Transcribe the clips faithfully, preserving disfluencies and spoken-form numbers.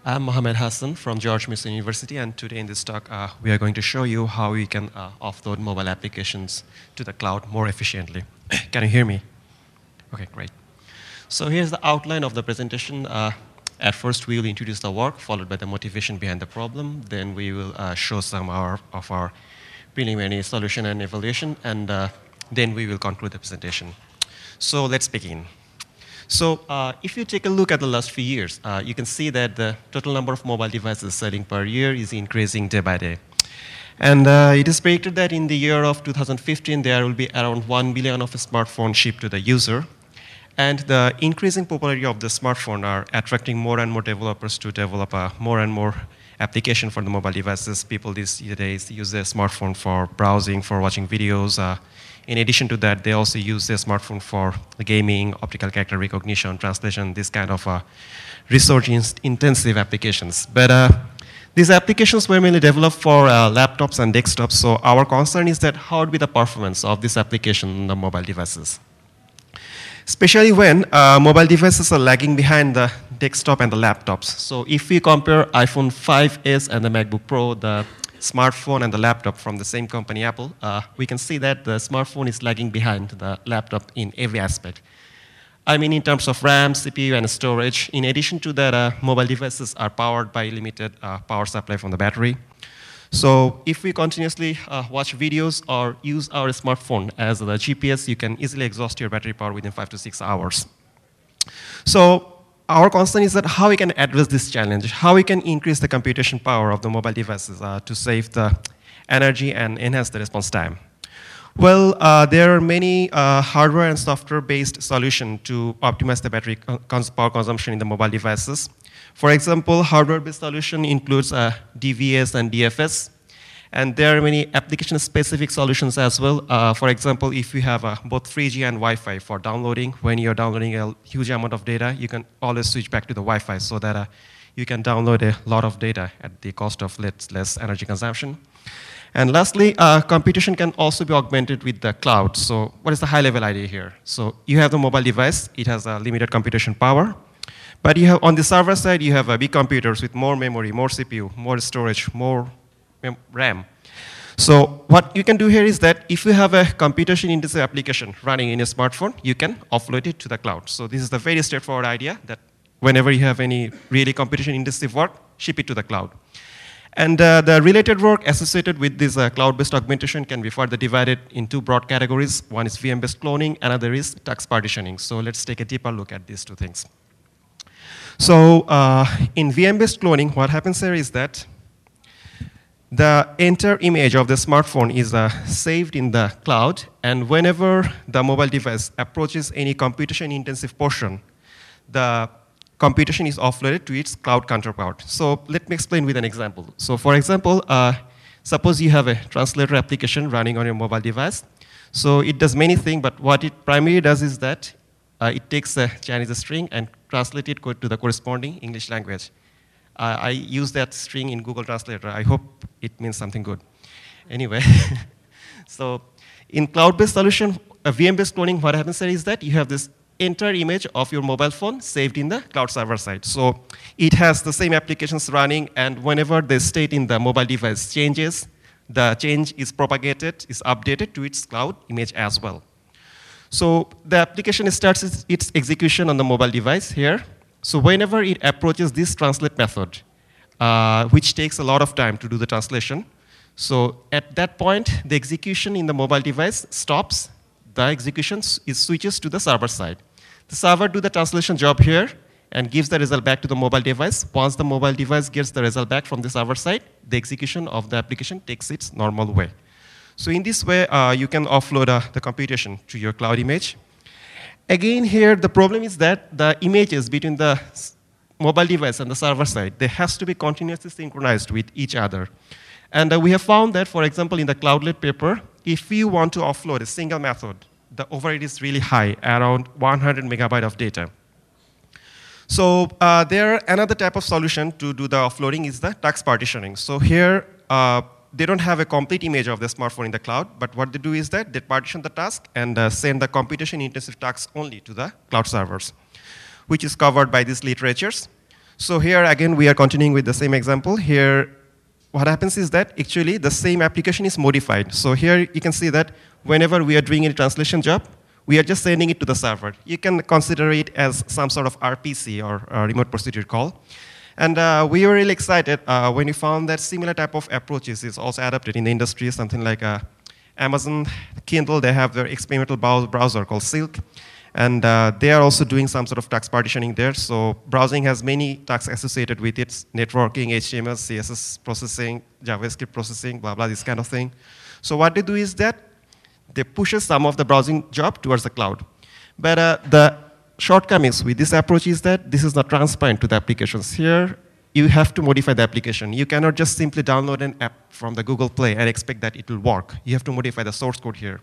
I'm Mohammed Hassan from George Mason University, and today in this talk, uh, we are going to show you how we can uh, offload mobile applications to the cloud more efficiently. Can you hear me? Okay, great. So here's the outline of the presentation. Uh, at first, we will introduce the work, followed by the motivation behind the problem. Then we will uh, show some our, of our preliminary solution and evaluation, and uh, then we will conclude the presentation. So let's begin. So uh, if you take a look at the last few years, uh, you can see that the total number of mobile devices selling per year is increasing day by day. And uh, it is predicted that in the year of two thousand fifteen, there will be around one billion of smartphones shipped to the user. And the increasing popularity of the smartphone are attracting more and more developers to develop a more and more application for the mobile devices. People these days use their smartphone for browsing, for watching videos. Uh, in addition to that, they also use their smartphone for gaming, optical character recognition, translation, this kind of uh, resource-intensive applications. But uh, these applications were mainly developed for uh, laptops and desktops, so our concern is that how would be the performance of this application on the mobile devices? Especially when uh, mobile devices are lagging behind the desktop and the laptops. So if we compare iPhone five S and the MacBook Pro, the smartphone and the laptop from the same company, Apple, uh, we can see that the smartphone is lagging behind the laptop in every aspect. I mean, in terms of RAM, C P U, and storage. In addition to that, uh, mobile devices are powered by limited uh, power supply from the battery. So if we continuously uh, watch videos or use our smartphone as the G P S, you can easily exhaust your battery power within five to six hours. So our concern is that how we can address this challenge, how we can increase the computation power of the mobile devices uh, to save the energy and enhance the response time. Well, uh, there are many uh, hardware and software-based solutions to optimize the battery cons power consumption in the mobile devices. For example, hardware-based solution includes uh, D V S and D F S. And there are many application-specific solutions as well. Uh, for example, if you have uh, both three G and Wi-Fi for downloading, when you're downloading a huge amount of data, you can always switch back to the Wi-Fi so that uh, you can download a lot of data at the cost of less, less energy consumption. And lastly, uh, computation can also be augmented with the cloud. So what is the high-level idea here? So you have the mobile device. It has a limited computation power. But you have, on the server side, you have uh, big computers with more memory, more C P U, more storage, more RAM. So what you can do here is that if you have a computation-intensive application running in a smartphone, you can offload it to the cloud. So this is the very straightforward idea that whenever you have any really computation-intensive work, ship it to the cloud. And uh, the related work associated with this uh, cloud-based augmentation can be further divided in two broad categories. One is V M-based cloning, another is task partitioning. So let's take a deeper look at these two things. So uh, in V M-based cloning, what happens here is that the entire image of the smartphone is uh, saved in the cloud, and whenever the mobile device approaches any computation-intensive portion, the computation is offloaded to its cloud counterpart. So let me explain with an example. So for example, uh, suppose you have a translator application running on your mobile device. So it does many things, but what it primarily does is that uh, it takes a Chinese string and translates it to the corresponding English language. Uh, I use that string in Google Translator. I hope it means something good. Anyway, so in cloud-based solution, a V M-based cloning, what happens there is that you have this entire image of your mobile phone saved in the cloud server side. So it has the same applications running, and whenever the state in the mobile device changes, the change is propagated, is updated to its cloud image as well. So the application starts its, its execution on the mobile device here. So whenever it approaches this translate method, uh, which takes a lot of time to do the translation, so at that point, the execution in the mobile device stops. The execution is switches to the server side. The server do the translation job here and gives the result back to the mobile device. Once the mobile device gets the result back from the server side, the execution of the application takes its normal way. So in this way, uh, you can offload uh, the computation to your cloud image. Again, here, the problem is that the images between the mobile device and the server side, they has to be continuously synchronized with each other. And uh, we have found that, for example, in the Cloudlet paper, if you want to offload a single method, the overhead is really high, around one hundred megabyte of data. So uh, there, another type of solution to do the offloading is the task partitioning. So here, uh, they don't have a complete image of the smartphone in the cloud, but what they do is that they partition the task and uh, send the computation-intensive tasks only to the cloud servers, which is covered by these literatures. So here again, we are continuing with the same example. Here, what happens is that actually the same application is modified. So here you can see that whenever we are doing a translation job, we are just sending it to the server. You can consider it as some sort of R P C or uh, remote procedure call. And uh, we were really excited uh, when we found that similar type of approaches is also adopted in the industry, something like uh, Amazon Kindle, they have their experimental browser called Silk. And uh, they are also doing some sort of task partitioning there. So browsing has many tasks associated with it, networking, H T M L, C S S processing, JavaScript processing, blah, blah, this kind of thing. So what they do is that they push some of the browsing job towards the cloud. But uh, the shortcomings with this approach is that this is not transparent to the applications. Here, you have to modify the application. You cannot just simply download an app from the Google Play and expect that it will work. You have to modify the source code here.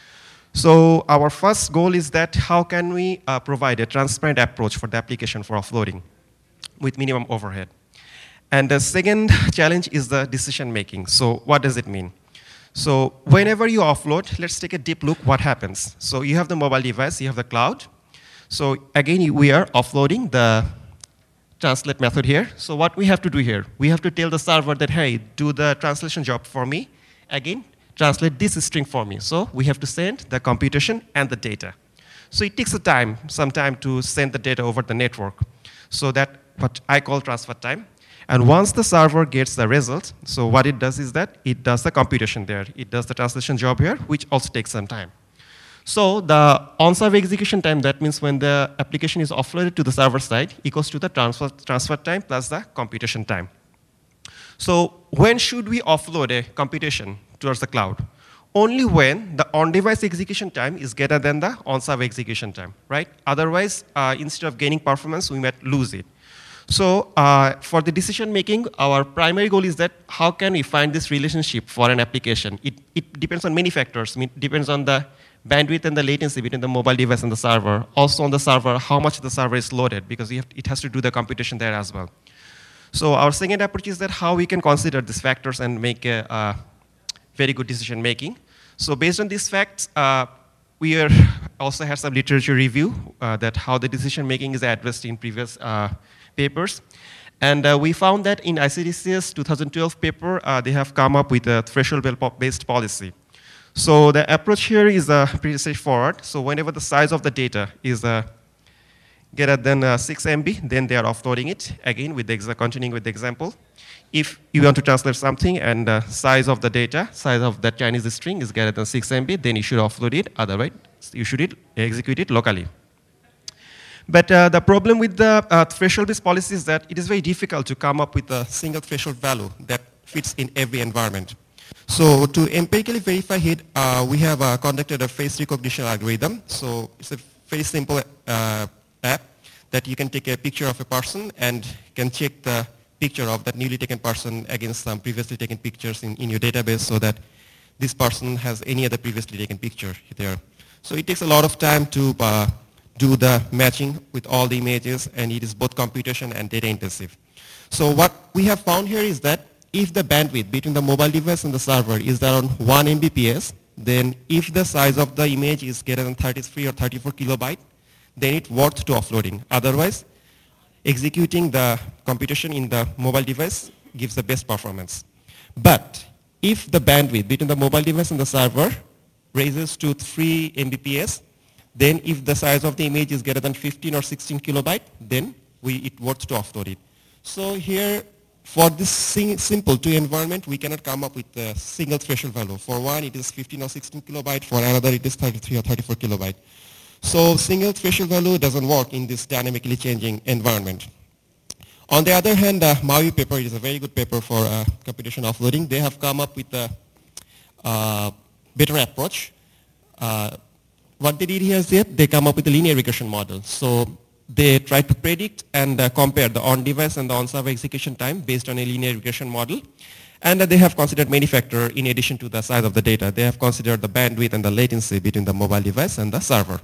So our first goal is that how can we uh, provide a transparent approach for the application for offloading with minimum overhead. And the second challenge is the decision making. So what does it mean? So whenever you offload, let's take a deep look what happens. So you have the mobile device, you have the cloud. So again, we are offloading the translate method here. So what we have to do here, we have to tell the server that, hey, do the translation job for me. Again, translate this string for me. So we have to send the computation and the data. So it takes a time, some time to send the data over the network. So that what I call transfer time. And once the server gets the result, so what it does is that it does the computation there. It does the translation job here, which also takes some time. So the on-server execution time, that means when the application is offloaded to the server side, equals to the transfer, transfer time plus the computation time. So when should we offload a computation towards the cloud? Only when the on-device execution time is greater than the on-server execution time, right? Otherwise, uh, instead of gaining performance, we might lose it. So uh, for the decision making, our primary goal is that how can we find this relationship for an application? It, it depends on many factors. It depends on the bandwidth and the latency between the mobile device and the server. Also on the server, how much the server is loaded, because you have, it has to do the computation there as well. So our second approach is that how we can consider these factors and make a, a very good decision making. So based on these facts, uh, we are also have some literature review uh, that how the decision making is addressed in previous uh, papers. And uh, we found that in I C D C S twenty twelve paper, uh, they have come up with a threshold-based policy. So the approach here is uh, pretty straightforward. So whenever the size of the data is uh, greater than uh, six M B, then they are offloading it. Again, with the exa continuing with the example. If you want to translate something and the size of the data, size of that Chinese string is greater than six M B, then you should offload it. Otherwise, you should it, execute it locally. But uh, the problem with the uh, threshold-based policy is that it is very difficult to come up with a single threshold value that fits in every environment. So to empirically verify it, uh, we have uh, conducted a face recognition algorithm. So it's a very simple uh, app that you can take a picture of a person and can check the picture of that newly taken person against some previously taken pictures in, in your database so that this person has any other previously taken picture there. So it takes a lot of time to uh, do the matching with all the images, and it is both computation and data intensive. So what we have found here is that if the bandwidth between the mobile device and the server is around one M B P S, then if the size of the image is greater than thirty-three or thirty-four kilobyte, then it's worth to offloading. Otherwise, executing the computation in the mobile device gives the best performance. But if the bandwidth between the mobile device and the server raises to three M B P S, then if the size of the image is greater than fifteen or sixteen kilobyte, then we, it worth to offload it. So here, for this simple two environment, we cannot come up with a single threshold value. For one, it is fifteen or sixteen kilobyte. For another, it is thirty-three or thirty-four kilobyte. So single threshold value doesn't work in this dynamically changing environment. On the other hand, uh, Maui paper is a very good paper for uh, computation offloading. They have come up with a uh, better approach. Uh, what they did here is that they come up with a linear regression model. So they try to predict and uh, compare the on-device and the on-server execution time based on a linear regression model. And uh, they have considered many factors in addition to the size of the data. They have considered the bandwidth and the latency between the mobile device and the server.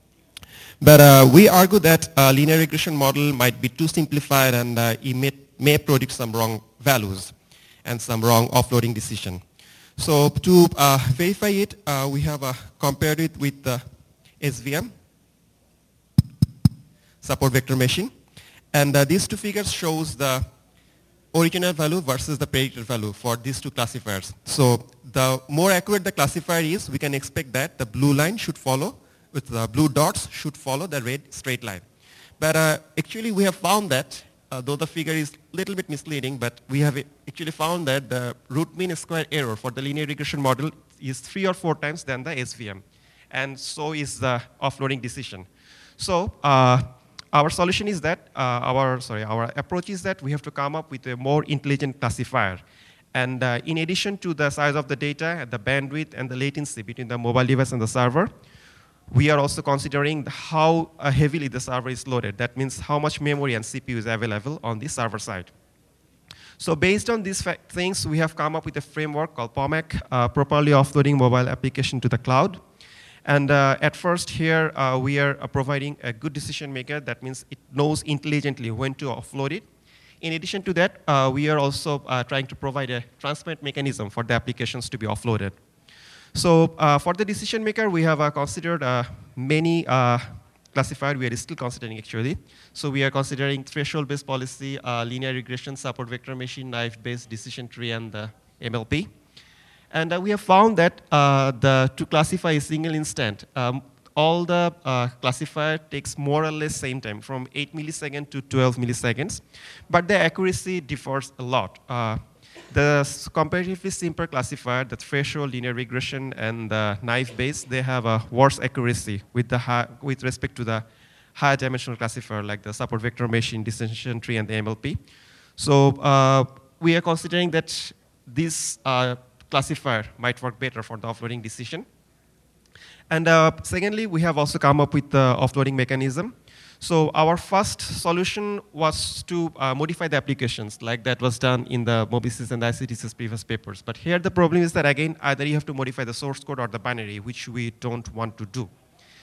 But uh, we argue that a linear regression model might be too simplified and uh, it may, may predict some wrong values and some wrong offloading decision. So to uh, verify it, uh, we have uh, compared it with the S V M, support vector machine. And uh, these two figures shows the original value versus the predicted value for these two classifiers. So the more accurate the classifier is, we can expect that the blue line should follow, with the blue dots should follow the red straight line. But uh, actually we have found that, uh, though the figure is a little bit misleading, but we have actually found that the root mean square error for the linear regression model is three or four times than the S V M. And so is the offloading decision. So uh, our solution is that, uh, our, sorry, our approach is that we have to come up with a more intelligent classifier. And uh, in addition to the size of the data, the bandwidth, and the latency between the mobile device and the server, we are also considering how uh, heavily the server is loaded. That means how much memory and C P U is available on the server side. So based on these things, we have come up with a framework called P O M A C, uh, properly offloading mobile application to the cloud. And uh, at first here, uh, we are uh, providing a good decision maker. That means it knows intelligently when to offload it. In addition to that, uh, we are also uh, trying to provide a transparent mechanism for the applications to be offloaded. So uh, for the decision maker, we have uh, considered uh, many uh, classifiers. We are still considering, actually. So we are considering threshold-based policy, uh, linear regression, support vector machine, knife-based decision tree, and the M L P. And uh, we have found that uh, the, to classify a single instant, um, all the uh, classifier takes more or less same time, from eight milliseconds to twelve milliseconds. But the accuracy differs a lot. Uh, the comparatively simpler classifier, the threshold, linear regression, and the knife-based, they have a worse accuracy with, the high, with respect to the higher dimensional classifier, like the support vector machine, decision tree, and the M L P. So uh, we are considering that this uh, classifier might work better for the offloading decision. And uh, secondly, we have also come up with the offloading mechanism. So our first solution was to uh, modify the applications, like that was done in the Mobisys and the I C T C's previous papers. But here the problem is that, again, either you have to modify the source code or the binary, which we don't want to do.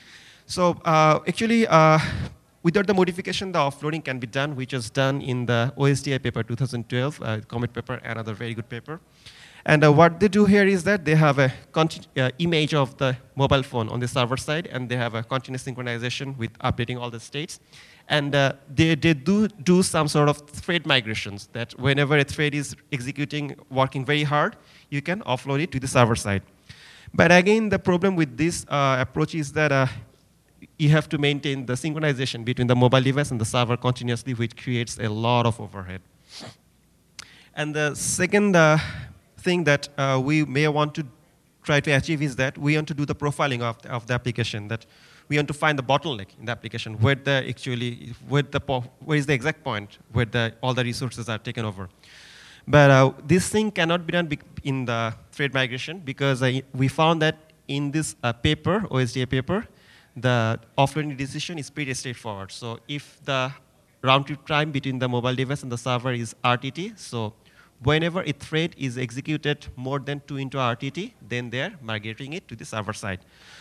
So uh, actually, uh, without the modification, the offloading can be done, which is done in the O S D I paper two thousand twelve, uh, Comet paper, another very good paper. And uh, what they do here is that they have a uh, image of the mobile phone on the server side, and they have a continuous synchronization with updating all the states. And uh, they, they do do some sort of thread migrations, that whenever a thread is executing, working very hard, you can offload it to the server side. But again, the problem with this uh, approach is that uh, you have to maintain the synchronization between the mobile device and the server continuously, which creates a lot of overhead. And the second uh, thing that uh, we may want to try to achieve is that we want to do the profiling of the, of the application, that we want to find the bottleneck in the application, where the actually, where, the where is the exact point where the, all the resources are taken over. But uh, this thing cannot be done in the thread migration, because uh, we found that in this uh, paper, O S D I paper, the offloading decision is pretty straightforward. So if the round trip time between the mobile device and the server is R T T, so whenever a thread is executed more than two into R T T, then they're migrating it to the server side.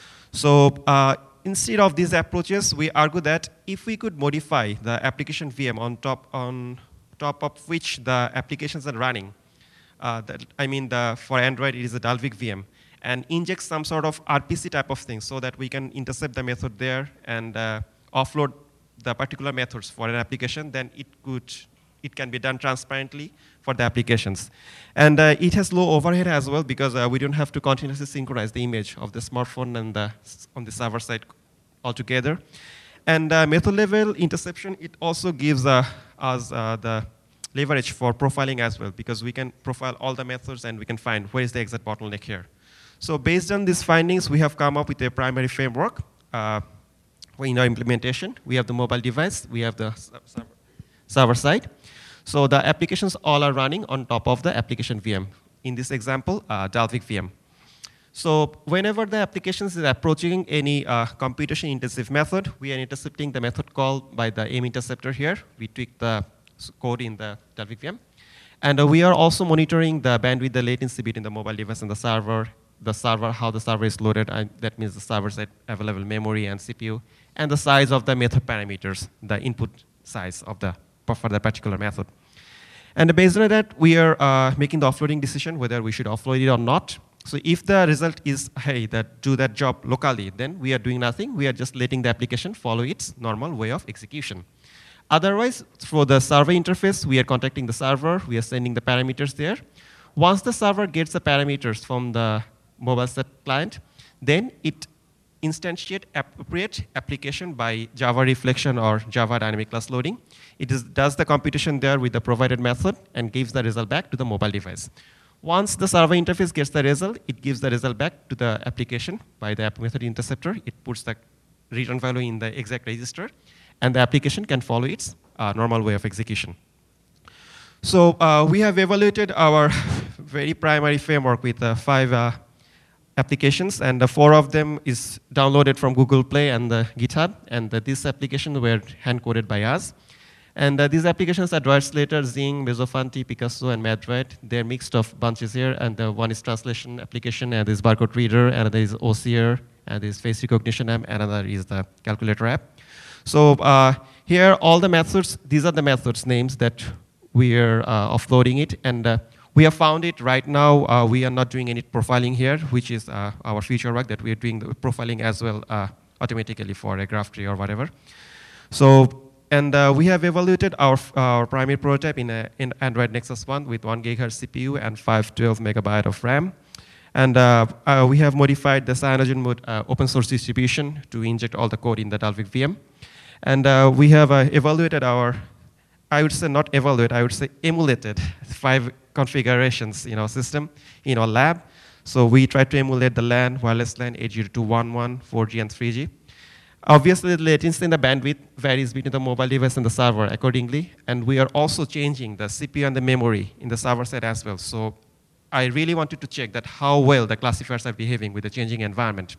So uh, instead of these approaches, we argue that if we could modify the application V M on top, on top of which the applications are running, uh, that, I mean, the, for Android, it is a Dalvik V M, and inject some sort of R P C type of thing so that we can intercept the method there and uh, offload the particular methods for an application, then it could it can be done transparently for the applications. And uh, it has low overhead as well, because uh, we don't have to continuously synchronize the image of the smartphone and the, on the server side altogether. And uh, method level interception, it also gives uh, us uh, the leverage for profiling as well, because we can profile all the methods and we can find where is the exact bottleneck here. So based on these findings, we have come up with a primary framework. Uh, in our implementation, we have the mobile device, we have the server, server side. So the applications all are running on top of the application V M. In this example, uh, Dalvik V M. So whenever the application is approaching any uh, computation-intensive method, we are intercepting the method call by the aim interceptor here. We tweak the code in the Dalvik V M. And uh, we are also monitoring the bandwidth, the latency between the mobile device and the server, the server, how the server is loaded, and that means the server side available memory and C P U, and the size of the method parameters, the input size of the for the particular method. And based on that, we are uh, making the offloading decision whether we should offload it or not. So if the result is, hey, that do that job locally, then we are doing nothing. We are just letting the application follow its normal way of execution. Otherwise, for the server interface, we are contacting the server. We are sending the parameters there. Once the server gets the parameters from the mobile set client, then it instantiate appropriate application by Java reflection or Java dynamic class loading. It is, does the computation there with the provided method and gives the result back to the mobile device. Once the server interface gets the result, it gives the result back to the application by the app method interceptor. It puts the return value in the exact register, and the application can follow its uh, normal way of execution. So uh, we have evaluated our very primary framework with uh, five uh, applications, and the four of them is downloaded from Google Play and the GitHub, and uh, these applications were hand-coded by us. And uh, these applications are Droidslater, Zing, Mesofanti, Picasso, and Madroid. They're mixed of bunches here, and uh, one is translation application, and there's barcode reader, and there is O C R, and there's face recognition app, and another is the calculator app. So uh, here, all the methods, these are the methods names that we are uh, offloading it, and uh, we have found it right now. Uh, we are not doing any profiling here, which is uh, our future work that we are doing the profiling as well uh, automatically for a graph tree or whatever. So, and uh, we have evaluated our, our primary prototype in, a, in Android Nexus one with one gigahertz C P U and five hundred twelve megabyte of RAM. And uh, uh, we have modified the Cyanogen mode uh, open source distribution to inject all the code in the Dalvik V M. And uh, we have uh, evaluated our, I would say not evaluate, I would say emulated five configurations in our system, in our lab. So we tried to emulate the LAN, wireless LAN, eight zero two one one, four G, and three G. Obviously, the latency and the bandwidth varies between the mobile device and the server accordingly. And we are also changing the C P U and the memory in the server side as well. So I really wanted to check that how well the classifiers are behaving with the changing environment.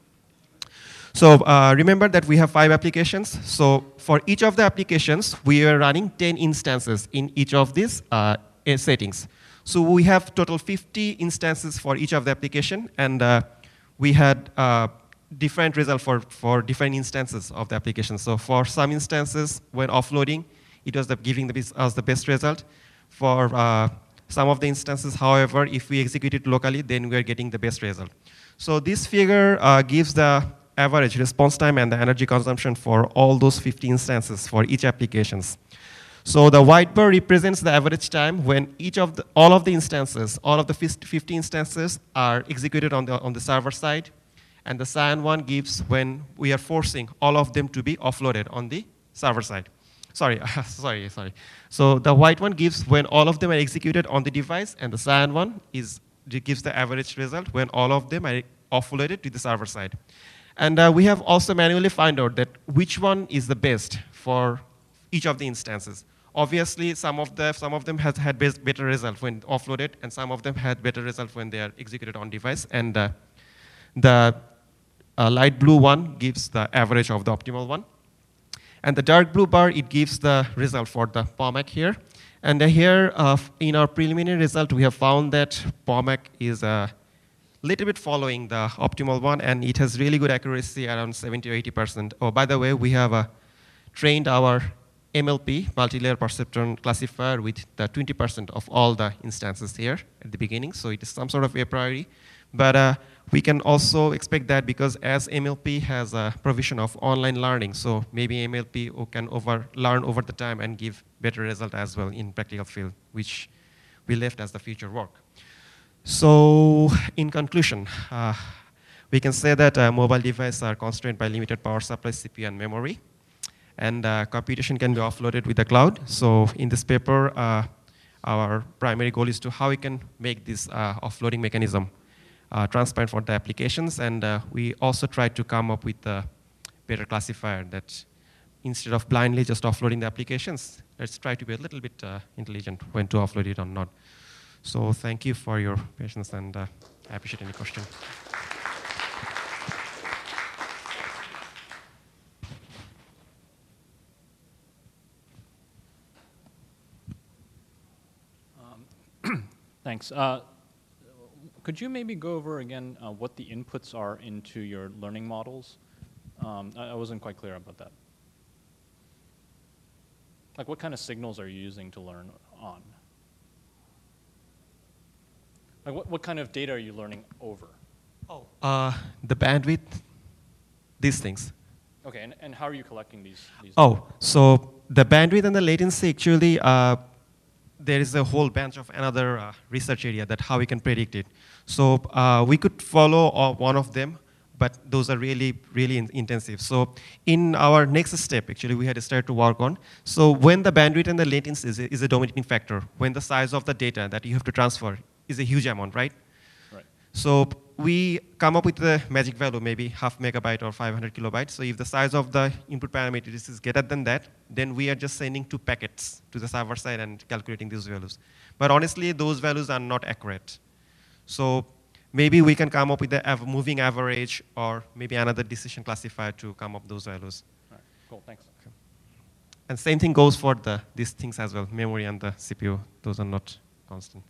So uh, remember that we have five applications. So for each of the applications, we are running ten instances in each of these uh, settings. So we have total fifty instances for each of the application, and uh, we had uh, different results for, for different instances of the application. So for some instances, when offloading, it was the giving the, us the best result. For uh, some of the instances, however, if we execute it locally, then we are getting the best result. So this figure uh, gives the average response time and the energy consumption for all those fifty instances for each applications. So the white bar represents the average time when each of the, all of the instances, all of the fifty instances are executed on the, on the server side. And the cyan one gives when we are forcing all of them to be offloaded on the server side. Sorry, sorry, sorry. So the white one gives when all of them are executed on the device, and the cyan one is, gives the average result when all of them are offloaded to the server side. And uh, we have also manually found out that which one is the best for each of the instances. Obviously, some of, the, some of them has had better result when offloaded, and some of them had better result when they are executed on device. And uh, the uh, light blue one gives the average of the optimal one. And the dark blue bar, it gives the result for the P O M A C here. And uh, here, uh, in our preliminary result, we have found that P O M A C is a little bit following the optimal one, and it has really good accuracy, around seventy or eighty percent. Oh, by the way, we have uh, trained our M L P, multi-layer perceptron classifier, with the twenty percent of all the instances here at the beginning, so it is some sort of a priori. But uh, we can also expect that because as M L P has a provision of online learning, so maybe M L P can over learn over the time and give better result as well in practical field, which we left as the future work. So in conclusion, uh, we can say that uh, mobile devices are constrained by limited power supply, C P U, and memory. And uh, computation can be offloaded with the cloud. So in this paper, uh, our primary goal is to how we can make this uh, offloading mechanism uh, transparent for the applications. And uh, we also try to come up with a better classifier that instead of blindly just offloading the applications, let's try to be a little bit uh, intelligent when to offload it or not. So thank you for your patience, and uh, I appreciate any question. Um, thanks. Uh, could you maybe go over again uh, what the inputs are into your learning models? Um, I, I wasn't quite clear about that. Like, what kind of signals are you using to learn on? Like, what, what kind of data are you learning over? Oh, uh, the bandwidth, these things. Okay, and, and how are you collecting these? these Oh, so the bandwidth and the latency actually, uh, there is a whole bunch of another uh, research area that how we can predict it. So uh, we could follow uh, one of them, but those are really, really in intensive. So in our next step, actually, we had started to work on. So when the bandwidth and the latency is a, is a dominating factor, when the size of the data that you have to transfer is a huge amount, right? Right. So we come up with the magic value, maybe half megabyte or five hundred kilobytes. So if the size of the input parameters is greater than that, then we are just sending two packets to the server side and calculating these values. But honestly, those values are not accurate. So maybe we can come up with the av moving average or maybe another decision classifier to come up those values. All right, cool, thanks. Okay. And same thing goes for the these things as well, memory and the C P U. Those are not constant.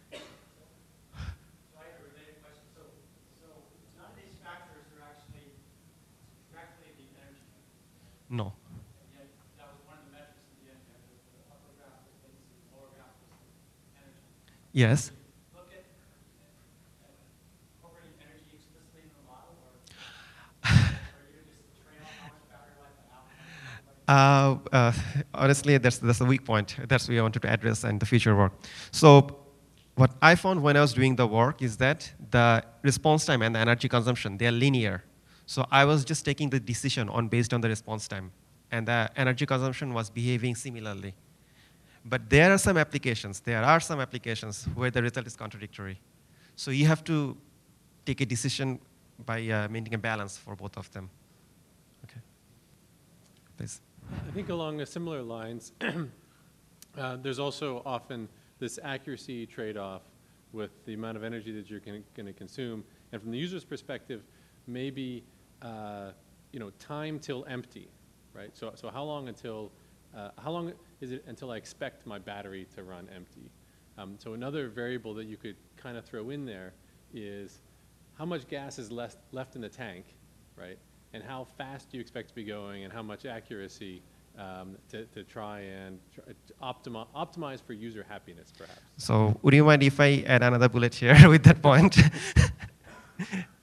No. That was one of the metrics in the end. The upper graph was latency, the lower graph was energy. Yes. Look at incorporating energy explicitly in the model, or are you just train off how much battery life and how much? Uh, uh, honestly, that's, that's a weak point. That's what we wanted to address in the future work. So what I found when I was doing the work is that the response time and the energy consumption, they are linear. So I was just taking the decision on based on the response time, and the energy consumption was behaving similarly. But there are some applications, there are some applications where the result is contradictory. So you have to take a decision by uh, maintaining a balance for both of them. Okay, please. I think along a similar lines, uh, there's also often this accuracy trade-off with the amount of energy that you're going to consume. And from the user's perspective, maybe uh, you know, time till empty, right? So, so how long until, uh, how long is it until I expect my battery to run empty? Um, so another variable that you could kind of throw in there is how much gas is left, left in the tank, right? And how fast do you expect to be going, and how much accuracy um, to, to try and try to optimi optimize for user happiness, perhaps. So would you mind if I add another bullet here with that point?